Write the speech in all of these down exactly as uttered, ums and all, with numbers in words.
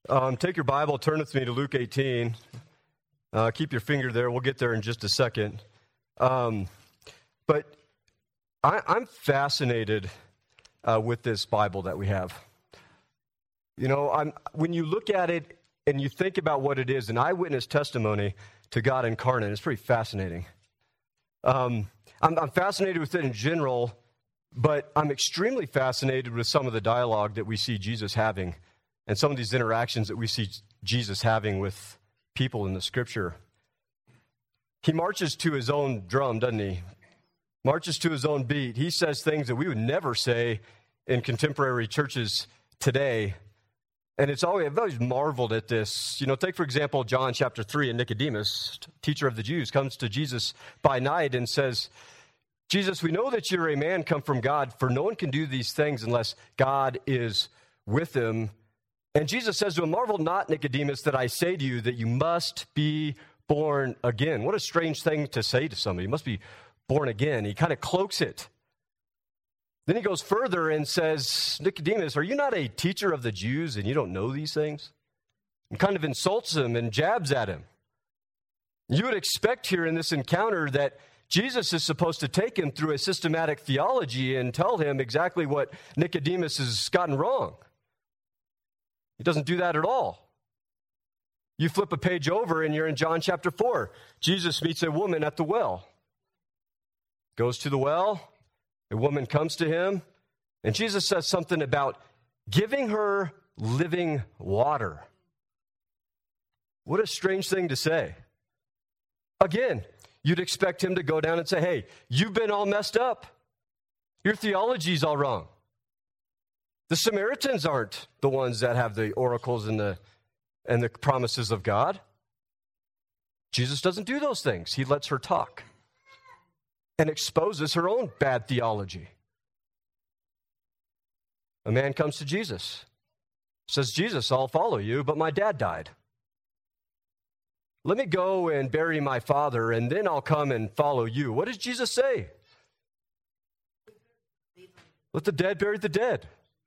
Um, take your Bible, turn with me to Luke eighteen. Uh, keep your finger there. We'll get there in just a second. Um, but I, I'm fascinated uh, with this Bible that we have. You know, I'm, when you look at it and you think about what it is, an eyewitness testimony to God incarnate, it's pretty fascinating. Um, I'm, I'm fascinated with it in general, but I'm extremely fascinated with some of the dialogue that we see Jesus having and some of these interactions that we see Jesus having with people in the Scripture. He marches to his own drum, doesn't he? Marches to his own beat. He says things that we would never say in contemporary churches today. And it's always, I've always marveled at this. You know, take, for example, John chapter three, and Nicodemus, teacher of the Jews, comes to Jesus by night and says, Jesus, we know that you're a man come from God, for no one can do these things unless God is with him. And Jesus says to him, marvel not, Nicodemus, that I say to you that you must be born again. What a strange thing to say to somebody. You must be born again. He kind of cloaks it. Then he goes further and says, Nicodemus, are you not a teacher of the Jews and you don't know these things? And kind of insults him and jabs at him. You would expect here in this encounter that Jesus is supposed to take him through a systematic theology and tell him exactly what Nicodemus has gotten wrong. He doesn't do that at all. You flip a page over and you're in John chapter four. Jesus meets a woman at the well. Goes to the well. A woman comes to him. And Jesus says something about giving her living water. What a strange thing to say. Again, you'd expect him to go down and say, hey, you've been all messed up. Your theology's all wrong. The Samaritans aren't the ones that have the oracles and the and the promises of God. Jesus doesn't do those things. He lets her talk and exposes her own bad theology. A man comes to Jesus, says, Jesus, I'll follow you, but my dad died. Let me go and bury my father, and then I'll come and follow you. What does Jesus say? Let the dead bury the dead.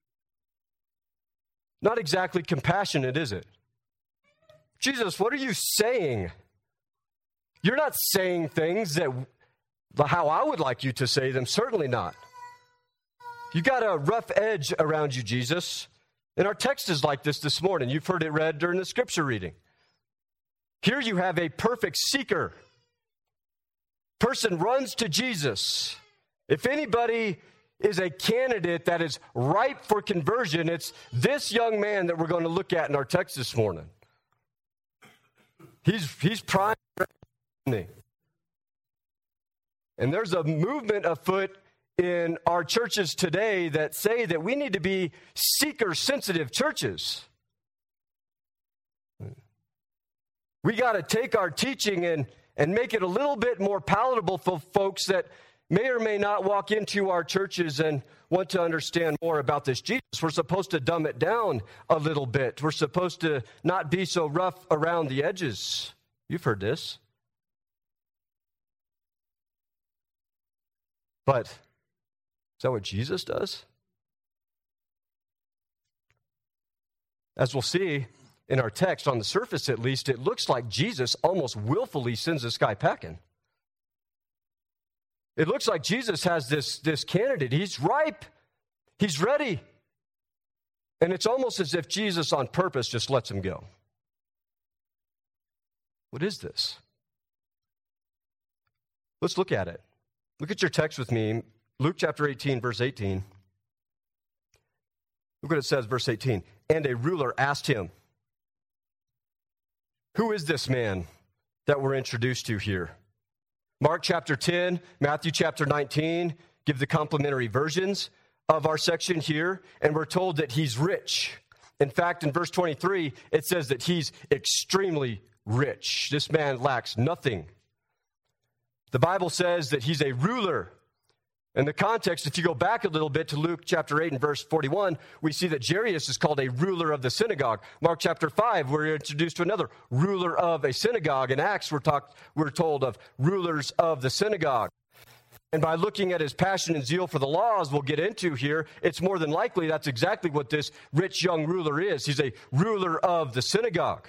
Not exactly compassionate, is it? Jesus, what are you saying? You're not saying things that how I would like you to say them. Certainly not. You got a rough edge around you, Jesus. And our text is like this this morning. You've heard it read during the scripture reading. Here you have a perfect seeker. Person runs to Jesus. If anybody is a candidate that is ripe for conversion, it's this young man that we're going to look at in our text this morning. He's he's prime. And there's a movement afoot in our churches today that say that we need to be seeker-sensitive churches. We got to take our teaching and, and make it a little bit more palatable for folks that may or may not walk into our churches and want to understand more about this Jesus. We're supposed to dumb it down a little bit. We're supposed to not be so rough around the edges. You've heard this. But is that what Jesus does? As we'll see in our text, on the surface at least, it looks like Jesus almost willfully sends this guy packing. It looks like Jesus has this, this candidate. He's ripe. He's ready. And it's almost as if Jesus on purpose just lets him go. What is this? Let's look at it. Look at your text with me. Luke chapter eighteen, verse eighteen. Look what it says, verse eighteen. And a ruler asked him, who is this man that we're introduced to here? Mark chapter ten, Matthew chapter nineteen give the complementary versions of our section here, and we're told that he's rich. In fact, in verse twenty-three, it says that he's extremely rich. This man lacks nothing. The Bible says that he's a ruler. In the context, if you go back a little bit to Luke chapter eight and verse forty-one, we see that Jairus is called a ruler of the synagogue. Mark chapter five, we're introduced to another ruler of a synagogue. In Acts, we're, talked, we're told of rulers of the synagogue. And by looking at his passion and zeal for the law, as we'll get into here, it's more than likely that's exactly what this rich young ruler is. He's a ruler of the synagogue.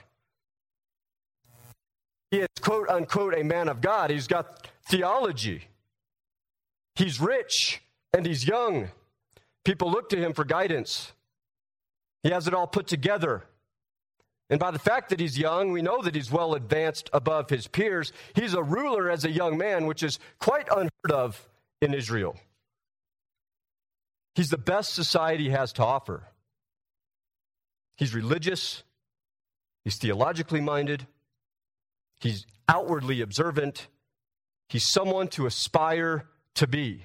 He is, quote unquote, a man of God. He's got theology. He's rich and he's young. People look to him for guidance. He has it all put together. And by the fact that he's young, we know that he's well advanced above his peers. He's a ruler as a young man, which is quite unheard of in Israel. He's the best society has to offer. He's religious. He's theologically minded. He's outwardly observant. He's someone to aspire to be.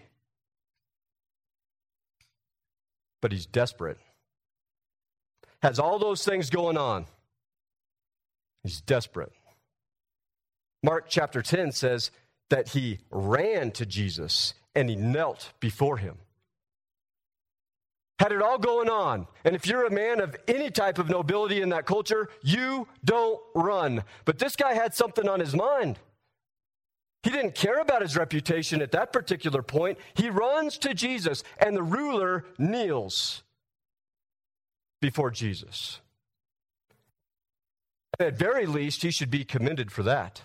But he's desperate. Has all those things going on. He's desperate. Mark chapter ten says that he ran to Jesus and he knelt before him. Had it all going on. And if you're a man of any type of nobility in that culture, you don't run. But this guy had something on his mind. He didn't care about his reputation at that particular point. He runs to Jesus, and the ruler kneels before Jesus. And at very least, he should be commended for that.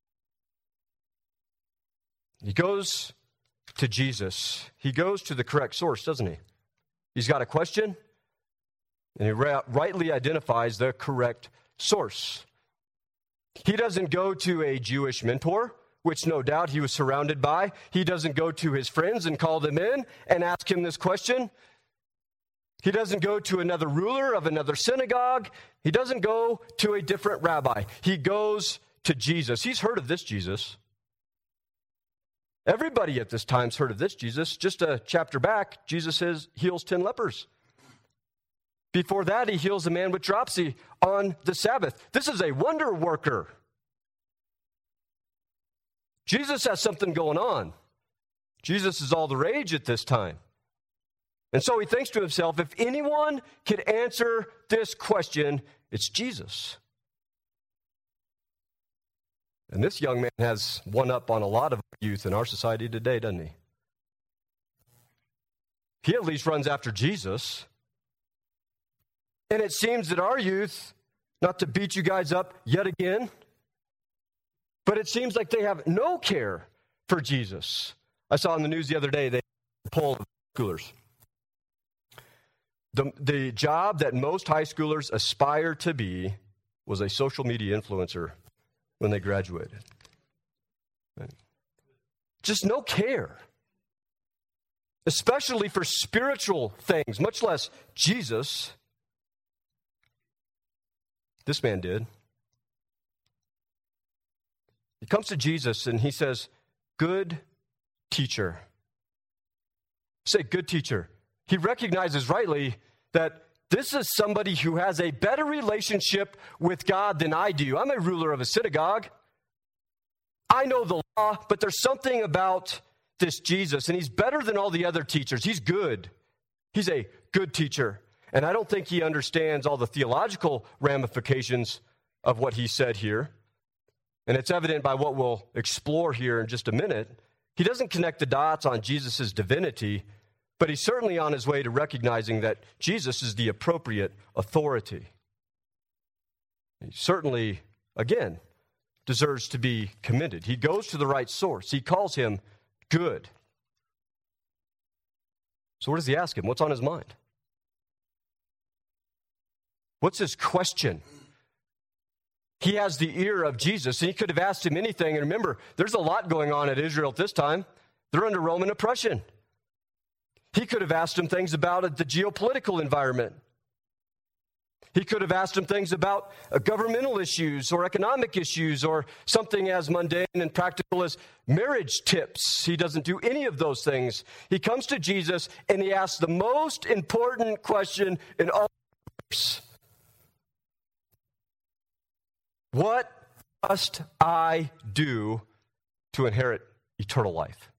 He goes to Jesus. He goes to the correct source, doesn't he? He's got a question, and he ra- rightly identifies the correct source. He doesn't go to a Jewish mentor, which no doubt he was surrounded by. He doesn't go to his friends and call them in and ask him this question. He doesn't go to another ruler of another synagogue. He doesn't go to a different rabbi. He goes to Jesus. He's heard of this Jesus. Everybody at this time's heard of this Jesus. Just a chapter back, Jesus says, heals ten lepers. Before that, he heals a man with dropsy on the Sabbath. This is a wonder worker. Jesus has something going on. Jesus is all the rage at this time. And so he thinks to himself, if anyone could answer this question, it's Jesus. And this young man has one up on a lot of youth in our society today, doesn't he? He at least runs after Jesus. And it seems that our youth, not to beat you guys up yet again, but it seems like they have no care for Jesus. I saw in the news the other day, they had a poll of schoolers. The, the job that most high schoolers aspire to be was a social media influencer when they graduated. Just no care. Especially for spiritual things, much less Jesus. This man did. He comes to Jesus and he says, good teacher. Say, good teacher. He recognizes rightly that this is somebody who has a better relationship with God than I do. I'm a ruler of a synagogue. I know the law, but there's something about this Jesus, and he's better than all the other teachers. He's good. He's a good teacher. And I don't think he understands all the theological ramifications of what he said here. And it's evident by what we'll explore here in just a minute. He doesn't connect the dots on Jesus' divinity, but he's certainly on his way to recognizing that Jesus is the appropriate authority. He certainly, again, deserves to be commended. He goes to the right source. He calls him good. So what does he ask him? What's on his mind? What's his question? He has the ear of Jesus, and he could have asked him anything. And remember, there's a lot going on at Israel at this time. They're under Roman oppression. He could have asked him things about the geopolitical environment. He could have asked him things about uh, governmental issues or economic issues or something as mundane and practical as marriage tips. He doesn't do any of those things. He comes to Jesus and he asks the most important question in all years. What must I do to inherit eternal life?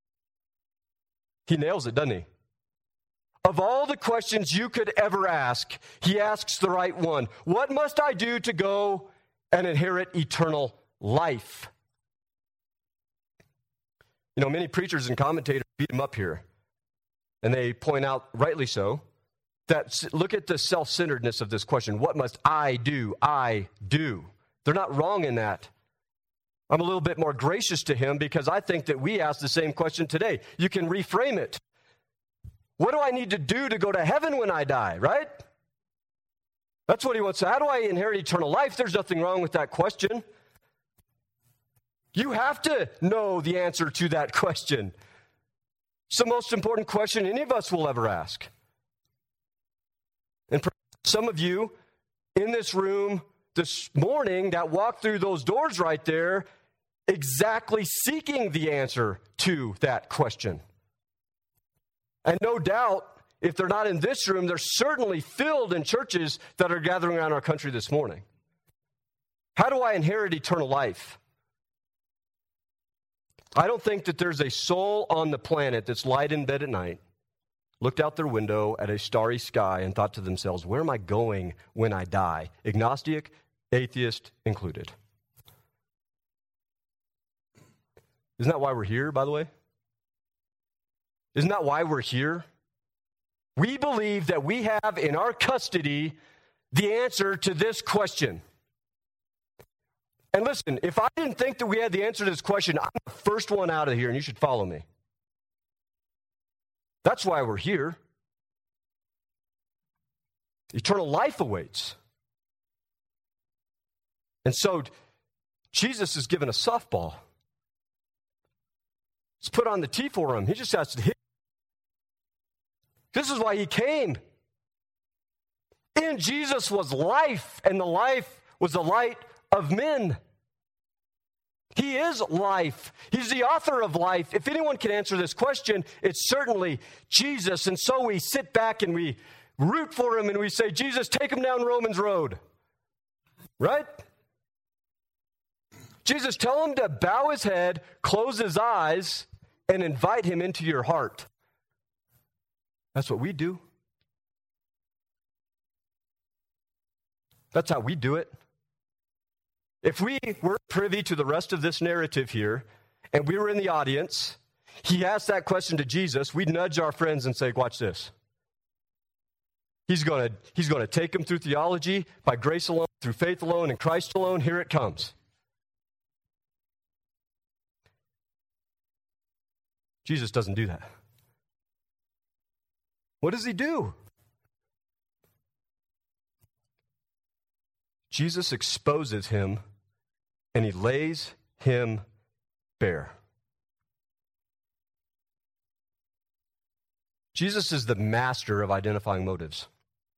He nails it, doesn't he? Of all the questions you could ever ask, he asks the right one. What must I do to go and inherit eternal life? You know, many preachers and commentators beat him up here. And they point out, rightly so, that look at the self-centeredness of this question. What must I do? I do. They're not wrong in that. I'm a little bit more gracious to him because I think that we ask the same question today. You can reframe it. What do I need to do to go to heaven when I die, right? That's what he wants. How do I inherit eternal life? There's nothing wrong with that question. You have to know the answer to that question. It's the most important question any of us will ever ask. And some of you in this room this morning that walked through those doors right there exactly seeking the answer to that question. And no doubt, if they're not in this room, they're certainly filled in churches that are gathering around our country this morning. How do I inherit eternal life? I don't think that there's a soul on the planet that's lied in bed at night, looked out their window at a starry sky and thought to themselves, where am I going when I die? Agnostic, atheist included. Isn't that why we're here, by the way? Isn't that why we're here? We believe that we have in our custody the answer to this question. And listen, if I didn't think that we had the answer to this question, I'm the first one out of here, and you should follow me. That's why we're here. Eternal life awaits. And so, Jesus is given a softball. Let's put on the tee for him. He just has to hit. This is why he came. In Jesus was life, and the life was the light of men. He is life. He's the author of life. If anyone can answer this question, it's certainly Jesus. And so we sit back and we root for him and we say, Jesus, take him down Romans Road. Right? Jesus, tell him to bow his head, close his eyes, and invite him into your heart. That's what we do. That's how we do it. If we were privy to the rest of this narrative here, and we were in the audience, he asked that question to Jesus, we'd nudge our friends and say, watch this. He's going to he's going to take them through theology, by grace alone, through faith alone, in Christ alone. Here it comes. Jesus doesn't do that. What does he do? Jesus exposes him and he lays him bare. Jesus is the master of identifying motives.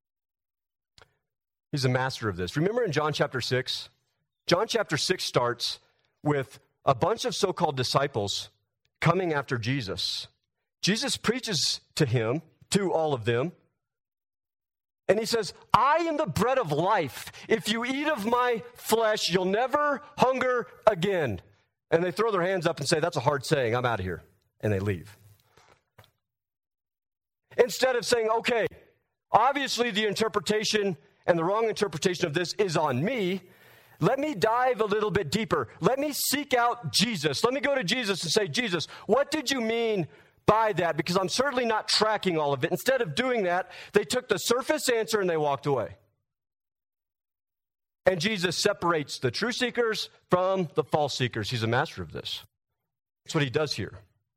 He's a master of this. Remember in John chapter six? John chapter six starts with a bunch of so-called disciples coming after Jesus. Jesus preaches to him, to all of them, and he says, I am the bread of life. If you eat of my flesh, you'll never hunger again. And they throw their hands up and say, that's a hard saying. I'm out of here. And they leave. Instead of saying, okay, obviously the interpretation and the wrong interpretation of this is on me. Let me dive a little bit deeper. Let me seek out Jesus. Let me go to Jesus and say, Jesus, what did you mean by that? Because I'm certainly not tracking all of it. Instead of doing that, they took the surface answer and they walked away. And Jesus separates the true seekers from the false seekers. He's a master of this. That's what he does here.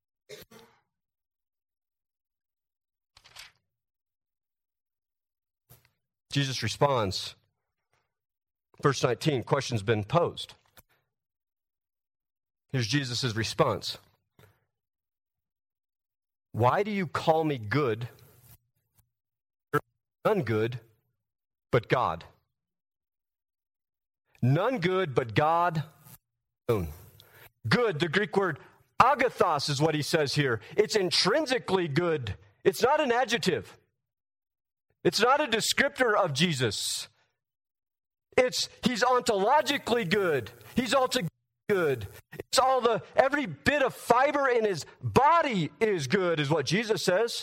Jesus responds. Verse nineteen, question's been posed. Here's Jesus' response. Why do you call me good? None good but God. None good but God alone. Good, the Greek word agathos is what he says here. It's intrinsically good. It's not an adjective. It's not a descriptor of Jesus. It's, he's ontologically good. He's altogether good. It's all the, every bit of fiber in his body is good, is what Jesus says.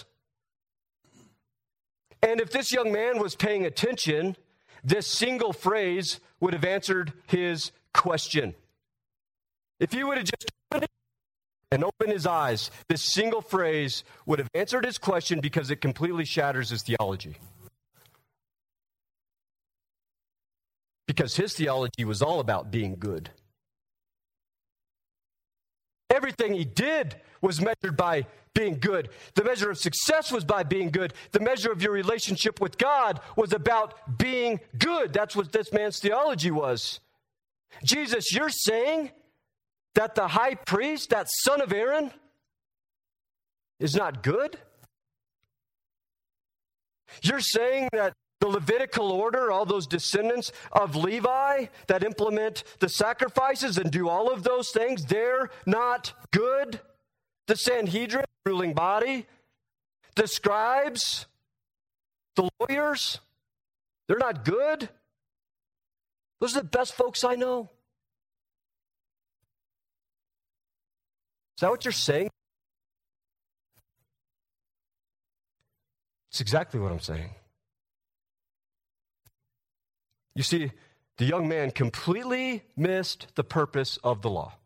And if this young man was paying attention, this single phrase would have answered his question. If he would have just and open his eyes, this single phrase would have answered his question because it completely shatters his theology. Because his theology was all about being good. Everything he did was measured by being good. The measure of success was by being good. The measure of your relationship with God was about being good. That's what this man's theology was. Jesus, you're saying that the high priest, that son of Aaron, is not good? You're saying that the Levitical order, all those descendants of Levi that implement the sacrifices and do all of those things, they're not good? The Sanhedrin, ruling body, the scribes, the lawyers, they're not good? Those are the best folks I know. Is that what you're saying? It's exactly what I'm saying. You see, the young man completely missed the purpose of the law.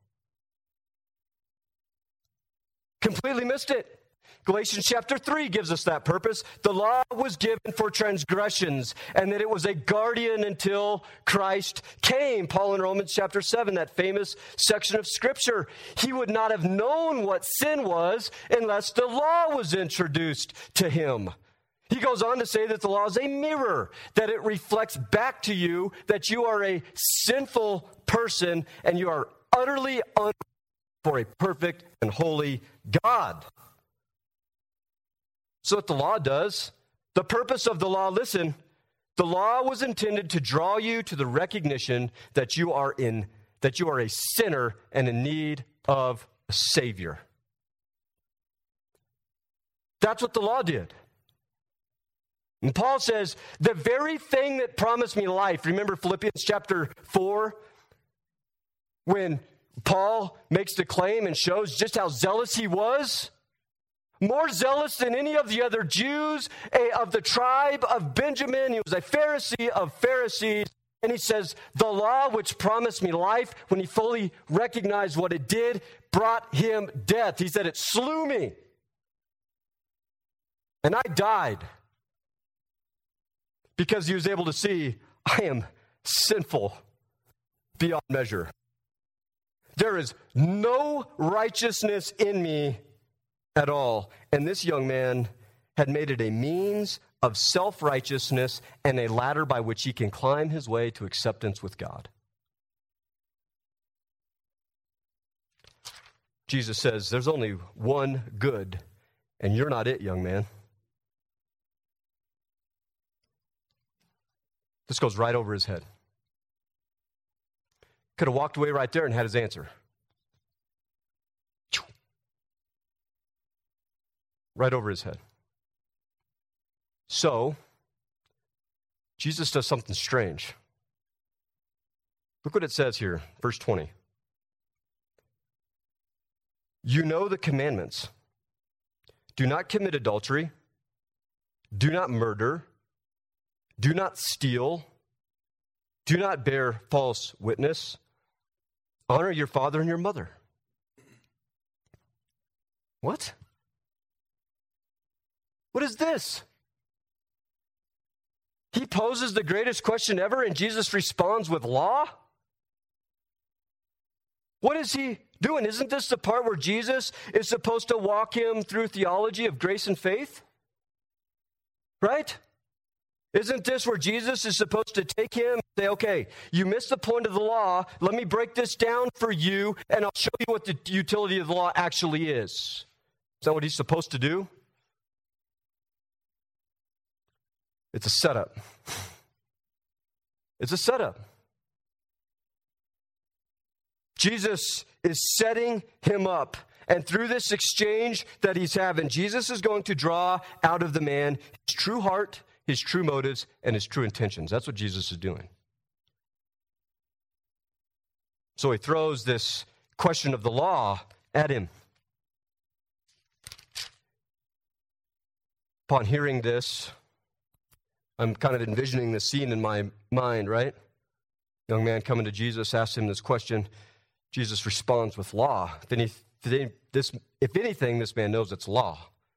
Completely missed it. Galatians chapter three gives us that purpose. The law was given for transgressions, and that it was a guardian until Christ came. Paul in Romans chapter seven, that famous section of Scripture. He would not have known what sin was unless the law was introduced to him. He goes on to say that the law is a mirror, that it reflects back to you that you are a sinful person and you are utterly unfit for a perfect and holy God. So what the law does, the purpose of the law, listen, the law was intended to draw you to the recognition that you are in, that you are a sinner and in need of a Savior. That's what the law did. And Paul says, the very thing that promised me life, remember Philippians chapter four, when Paul makes the claim and shows just how zealous he was? More zealous than any of the other Jews a, of the tribe of Benjamin. He was a Pharisee of Pharisees. And he says, the law which promised me life, when he fully recognized what it did, brought him death. He said, it slew me. And I died. Because he was able to see, I am sinful beyond measure. There is no righteousness in me at all. And this young man had made it a means of self-righteousness and a ladder by which he can climb his way to acceptance with God. Jesus says, there's only one good, and you're not it, young man. This goes right over his head. Could have walked away right there and had his answer. Right over his head. So, Jesus does something strange. Look what it says here, verse twenty. You know the commandments. Do not commit adultery. Do not murder. Do not steal. Do not bear false witness. Honor your father and your mother. What? What is this? He poses the greatest question ever, and Jesus responds with law? What is he doing? Isn't this the part where Jesus is supposed to walk him through theology of grace and faith? Right? Isn't this where Jesus is supposed to take him and say, okay, you missed the point of the law. Let me break this down for you, and I'll show you what the utility of the law actually is. Is that what he's supposed to do? It's a setup. It's a setup. Jesus is setting him up. And through this exchange that he's having, Jesus is going to draw out of the man his true heart, his true motives, and his true intentions. That's what Jesus is doing. So he throws this question of the law at him. Upon hearing this, I'm kind of envisioning this scene in my mind, right? Young man coming to Jesus, asks him this question. Jesus responds with law. Then he then this, if anything, this man knows it's law.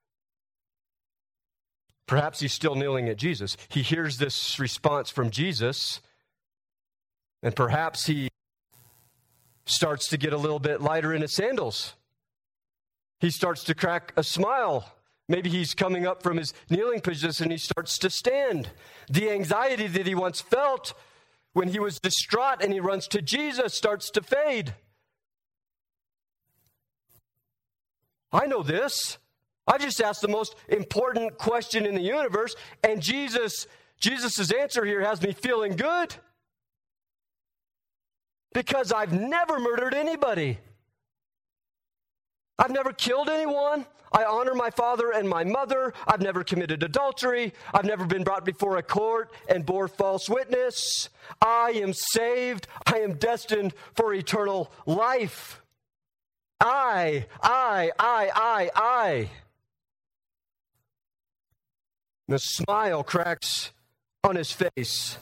Perhaps he's still kneeling at Jesus. He hears this response from Jesus, and perhaps he starts to get a little bit lighter in his sandals. He starts to crack a smile. Maybe he's coming up from his kneeling position and he starts to stand. The anxiety that he once felt when he was distraught and he runs to Jesus starts to fade. I know this. I just asked the most important question in the universe, and Jesus, Jesus' answer here has me feeling good. Because I've never murdered anybody. I've never killed anyone. I honor my father and my mother. I've never committed adultery. I've never been brought before a court and bore false witness. I am saved. I am destined for eternal life. I, I, I, I, I. And a smile cracks on his face.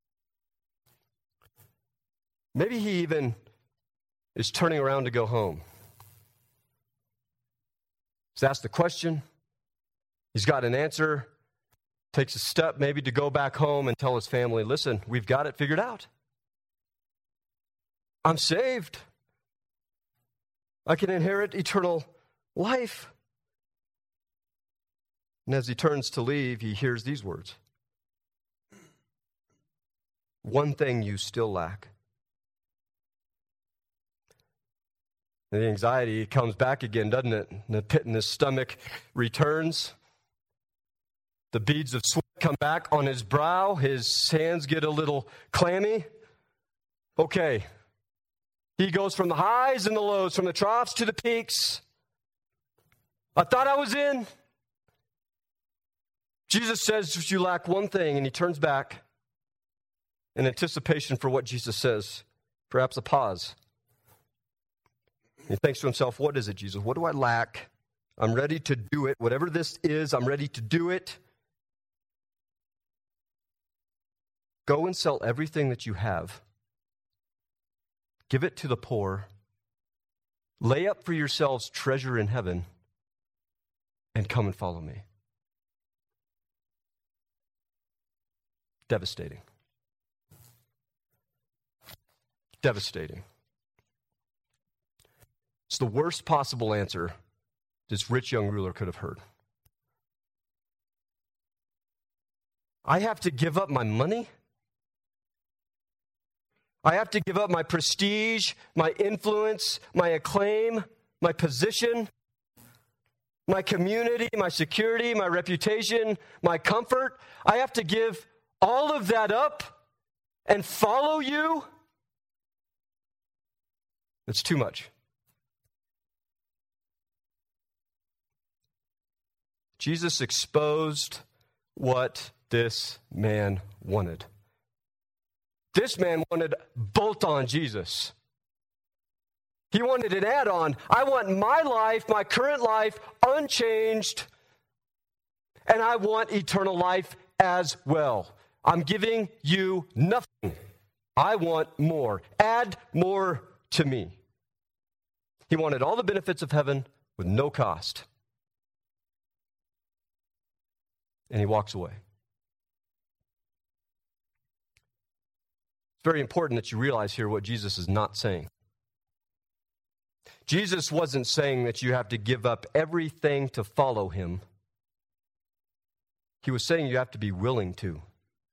Maybe he even is turning around to go home. He's asked the question. He's got an answer. Takes a step maybe to go back home and tell his family, listen, we've got it figured out. I'm saved. I can inherit eternal life. And as he turns to leave, he hears these words. One thing you still lack. And the anxiety comes back again, doesn't it? And the pit in his stomach returns. The beads of sweat come back on his brow. His hands get a little clammy. Okay. He goes from the highs and the lows, from the troughs to the peaks. I thought I was in. Jesus says you lack one thing, and he turns back in anticipation for what Jesus says. Perhaps a pause. He thinks to himself, what is it, Jesus? What do I lack? I'm ready to do it. Whatever this is, I'm ready to do it. Go and sell everything that you have. Give it to the poor. Lay up for yourselves treasure in heaven. And come and follow me. Devastating. Devastating. It's the worst possible answer this rich young ruler could have heard. I have to give up my money? I have to give up my prestige, my influence, my acclaim, my position, my community, my security, my reputation, my comfort. I have to give all of that up and follow you? It's too much. Jesus exposed what this man wanted. This man wanted bolt-on Jesus. He wanted an add-on. I want my life, my current life, unchanged, and I want eternal life as well. I'm giving you nothing. I want more. Add more to me. He wanted all the benefits of heaven with no cost. And he walks away. It's very important that you realize here what Jesus is not saying. Jesus wasn't saying that you have to give up everything to follow him. He was saying you have to be willing to.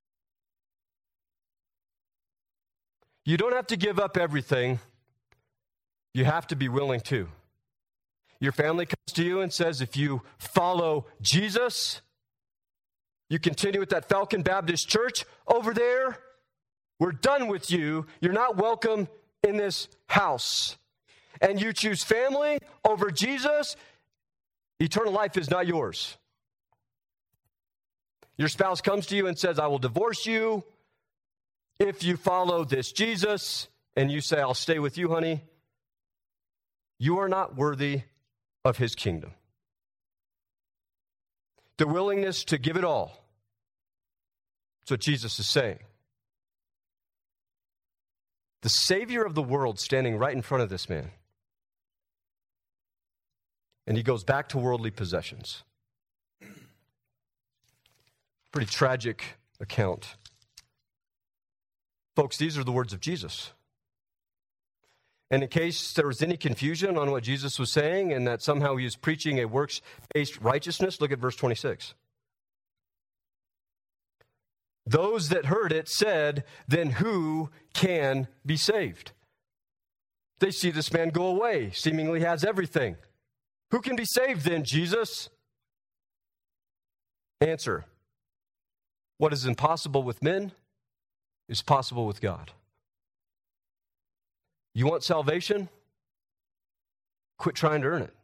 You don't have to give up everything. You have to be willing to. Your family comes to you and says, if you follow Jesus, you continue with that Falcon Baptist Church over there, we're done with you. You're not welcome in this house. And you choose family over Jesus, eternal life is not yours. Your spouse comes to you and says, I will divorce you if you follow this Jesus, and you say, I'll stay with you, honey. You are not worthy of his kingdom. The willingness to give it all. That's what Jesus is saying. The Savior of the world standing right in front of this man. and he goes back to worldly possessions. Pretty tragic account. Folks, these are the words of Jesus. And in case there was any confusion on what Jesus was saying and that somehow he was preaching a works-based righteousness, look at verse twenty-six. Those that heard it said, then who can be saved? They see this man go away, seemingly has everything. Who can be saved then, Jesus? Answer. What is impossible with men is possible with God. You want salvation? Quit trying to earn it.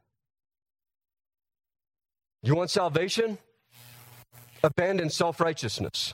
You want salvation? Abandon self-righteousness.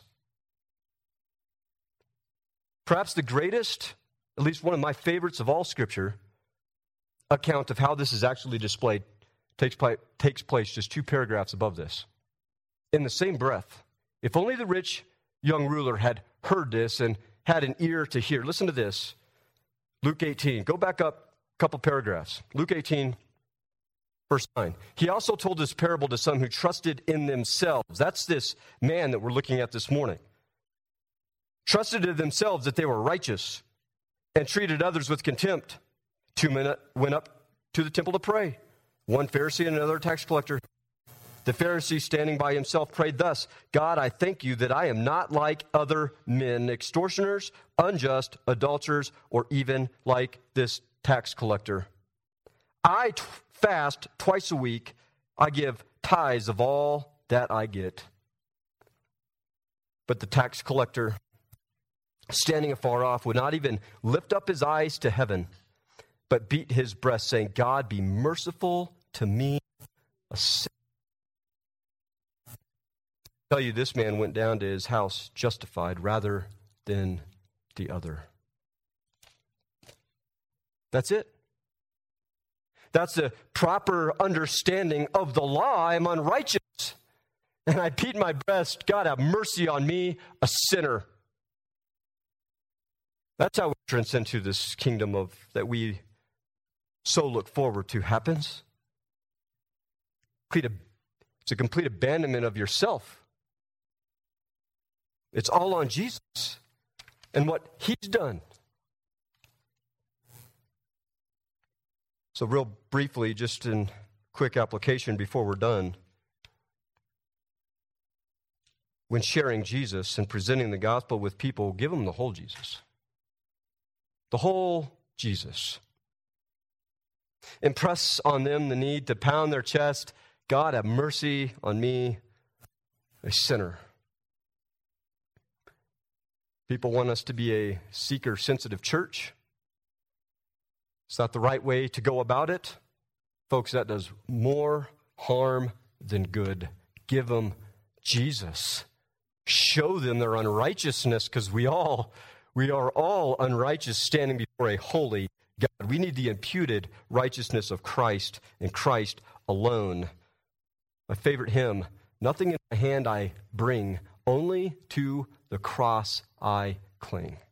Perhaps the greatest, at least one of my favorites of all Scripture, account of how this is actually displayed takes, takes place just two paragraphs above this. In the same breath, if only the rich young ruler had heard this and had an ear to hear. Listen to this. Luke eighteen. Go back up a couple paragraphs. Luke eighteen, verse nine. He also told this parable to some who trusted in themselves. That's this man that we're looking at this morning. Trusted in themselves that they were righteous and treated others with contempt. Two men went up to the temple to pray. One Pharisee and another tax collector. The Pharisee, standing by himself, prayed thus, God, I thank you that I am not like other men, extortioners, unjust, adulterers, or even like this tax collector. I t- fast twice a week. I give tithes of all that I get. But the tax collector, standing afar off, would not even lift up his eyes to heaven, but beat his breast, saying, God, be merciful to me, a sinner. I tell you, this man went down to his house justified rather than the other. That's it. That's the proper understanding of the law. I am unrighteous, and I beat my breast. God, have mercy on me, a sinner. That's how entrance into this kingdom of that we so look forward to happens. It's a complete abandonment of yourself. It's all on Jesus and what he's done. So real briefly, just in quick application before we're done, when sharing Jesus and presenting the gospel with people, give them the whole Jesus. The whole Jesus. Impress on them the need to pound their chest, God, have mercy on me, a sinner. People want us to be a seeker-sensitive church. It's not the right way to go about it. Folks, that does more harm than good. Give them Jesus. Show them their unrighteousness, because we all, we are all unrighteous standing before a holy God. We need the imputed righteousness of Christ and Christ alone. My favorite hymn, nothing in my hand I bring, only to the cross I cling.